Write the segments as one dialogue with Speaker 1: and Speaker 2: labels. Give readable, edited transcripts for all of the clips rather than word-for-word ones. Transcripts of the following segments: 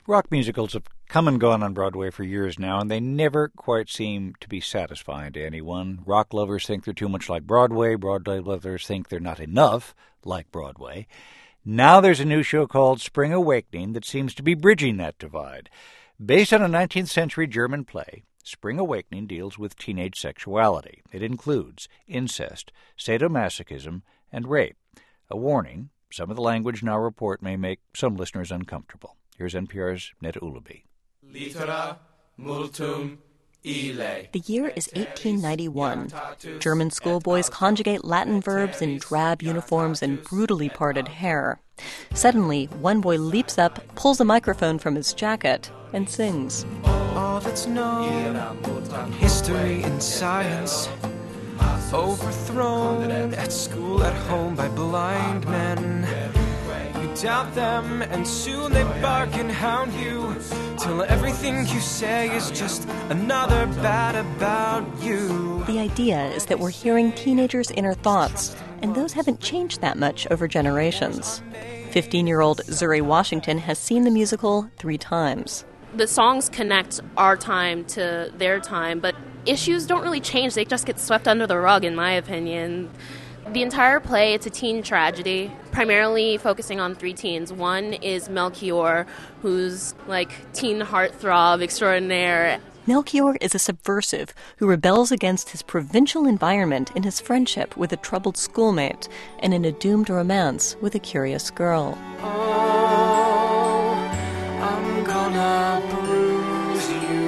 Speaker 1: Rock musicals have come and gone on Broadway for years now, and they never quite seem to be satisfying to anyone. Rock lovers think they're too much like Broadway. Broadway lovers think they're not enough like Broadway. Now there's a new show called Spring Awakening that seems to be bridging that divide. Based on a 19th century German play, Spring Awakening deals with teenage sexuality. It includes incest, sadomasochism, and rape. A warning, some of the language in our report may make some listeners uncomfortable. Here's NPR's Netta Ulaby.
Speaker 2: Litera multum ille.
Speaker 3: The year is 1891. German schoolboys conjugate Latin verbs in drab uniforms and brutally parted hair. Suddenly, one boy leaps up, pulls a microphone from his jacket, and sings.
Speaker 4: All that's known in history and science, overthrown at school, at home by blind men. You doubt them, and soon they bark and hound you, till everything you say is just another bad about you.
Speaker 3: The idea is that we're hearing teenagers' inner thoughts, and those haven't changed that much over generations. 15-year-old Zuri Washington has seen the musical 3 times.
Speaker 5: The songs connect our time to their time, but issues don't really change. They just get swept under the rug, in my opinion. The entire play, it's a teen tragedy, primarily focusing on 3 teens. One is Melchior, who's like teen heartthrob extraordinaire.
Speaker 3: Melchior is a subversive who rebels against his provincial environment in his friendship with a troubled schoolmate and in a doomed romance with a curious girl.
Speaker 4: Oh, I'm gonna bruise you.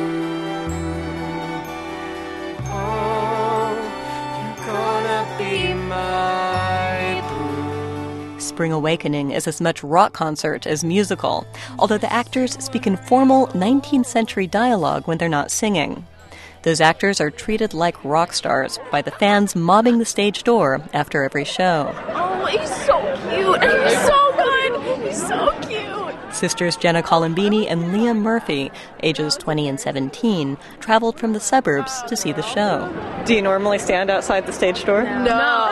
Speaker 4: Oh, you're gonna be my bruise.
Speaker 3: Spring Awakening is as much rock concert as musical, although the actors speak in formal 19th century dialogue when they're not singing. Those actors are treated like rock stars by the fans mobbing the stage door after every show.
Speaker 5: Oh, he's so cute, and he's so good. He's so cute.
Speaker 3: Sisters Jenna Colombini and Liam Murphy, ages 20 and 17, traveled from the suburbs to see the show. Do you normally stand outside the stage door?
Speaker 6: No.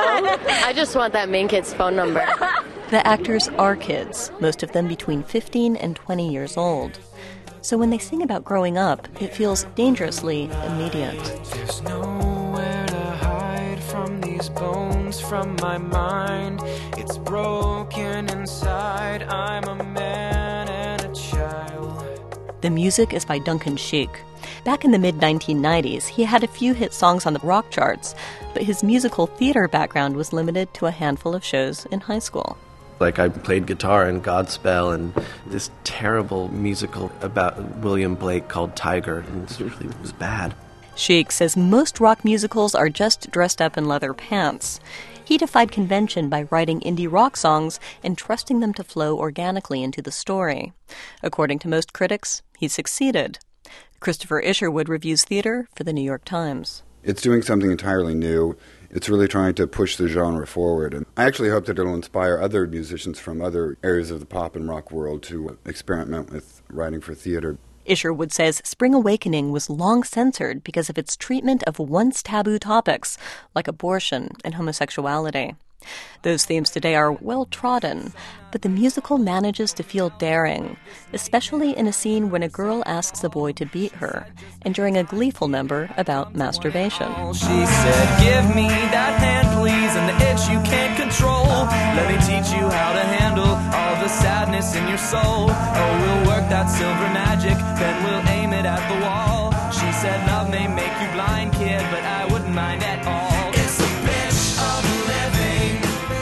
Speaker 6: I just want that main kid's phone number.
Speaker 3: The actors are kids, most of them between 15 and 20 years old. So when they sing about growing up, it feels dangerously immediate.
Speaker 4: There's nowhere to hide from these bones, from my mind. It's broken inside. I'm a man and a child.
Speaker 3: The music is by Duncan Sheik. Back in the mid-1990s, he had a few hit songs on the rock charts, but his musical theater background was limited to a handful of shows in high school.
Speaker 7: Like, I played guitar in Godspell and this terrible musical about William Blake called Tiger, and it was bad.
Speaker 3: Sheik says most rock musicals are just dressed up in leather pants. He defied convention by writing indie rock songs and trusting them to flow organically into the story. According to most critics, he succeeded. Christopher Isherwood reviews theater for the New York Times.
Speaker 8: It's doing something entirely new. It's really trying to push the genre forward. And I actually hope that it'll inspire other musicians from other areas of the pop and rock world to experiment with writing for theater.
Speaker 3: Isherwood says Spring Awakening was long censored because of its treatment of once taboo topics like abortion and homosexuality. Those themes today are well trodden, but the musical manages to feel daring, especially in a scene when a girl asks a boy to beat her, and during a gleeful number about masturbation.
Speaker 4: She said, give me that hand, please, and the itch you can't control. Let me teach you how to handle all the sadness in your soul. Oh, we'll work that silver magic, then we'll aim it at the wall. She said, love may make you blind, kid, but I wouldn't mind at all. It's a bitch of living,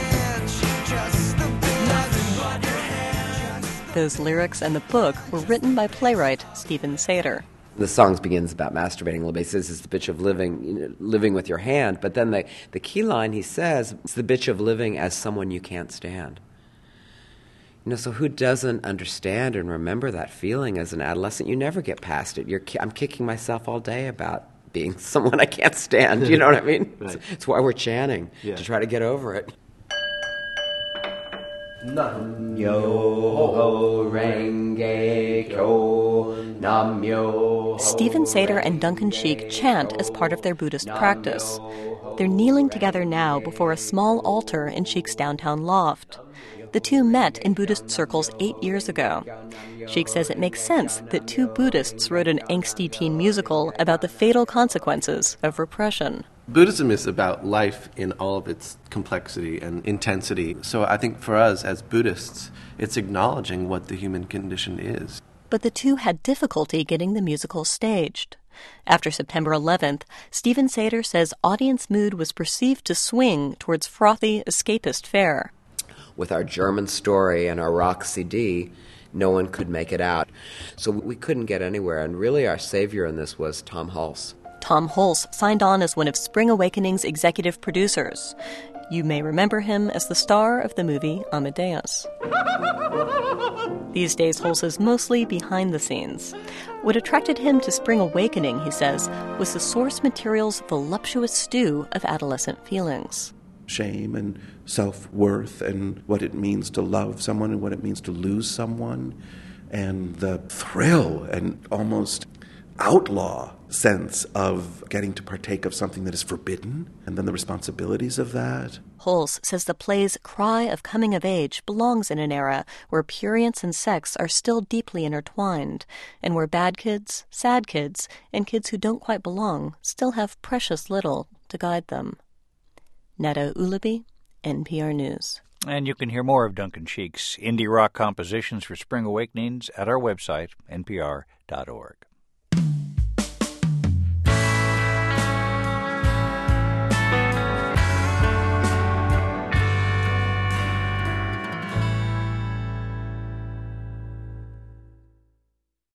Speaker 4: bitch, just the bitch, nothing but your hand.
Speaker 3: Those lyrics and the book were written by playwright Stephen Sater.
Speaker 9: The song begins about masturbating a little bit. He says it's the bitch of living, living with your hand. But then the key line he says, it's the bitch of living as someone you can't stand. So who doesn't understand and remember that feeling as an adolescent? You never get past it. I'm kicking myself all day about being someone I can't stand. You know what I mean?
Speaker 7: Right.
Speaker 9: It's why we're chanting, to try to get over it. Nam-myo renge kyo, nam-myo.
Speaker 3: Stephen Sater and Duncan Sheik chant as part of their Buddhist practice. They're kneeling together now before a small altar in Sheik's downtown loft. The two met in Buddhist circles 8 years ago. Sheikh says it makes sense that two Buddhists wrote an angsty teen musical about the fatal consequences of repression.
Speaker 7: Buddhism is about life in all of its complexity and intensity. So I think for us as Buddhists, it's acknowledging what the human condition is.
Speaker 3: But the two had difficulty getting the musical staged. After September 11th, Stephen Sater says audience mood was perceived to swing towards frothy, escapist fare.
Speaker 9: With our German story and our rock CD, no one could make it out. So we couldn't get anywhere, and really our savior in this was Tom Hulse.
Speaker 3: Tom Hulse signed on as one of Spring Awakening's executive producers. You may remember him as the star of the movie Amadeus. These days, Hulse is mostly behind the scenes. What attracted him to Spring Awakening, he says, was the source material's voluptuous stew of adolescent feelings.
Speaker 10: Shame and self-worth and what it means to love someone and what it means to lose someone, and the thrill and almost outlaw sense of getting to partake of something that is forbidden, and then the responsibilities of that.
Speaker 3: Hulse says the play's cry of coming of age belongs in an era where prurience and sex are still deeply intertwined, and where bad kids, sad kids, and kids who don't quite belong still have precious little to guide them. Netta Ulaby, NPR News.
Speaker 1: And you can hear more of Duncan Sheik's indie rock compositions for Spring Awakenings at our website, npr.org.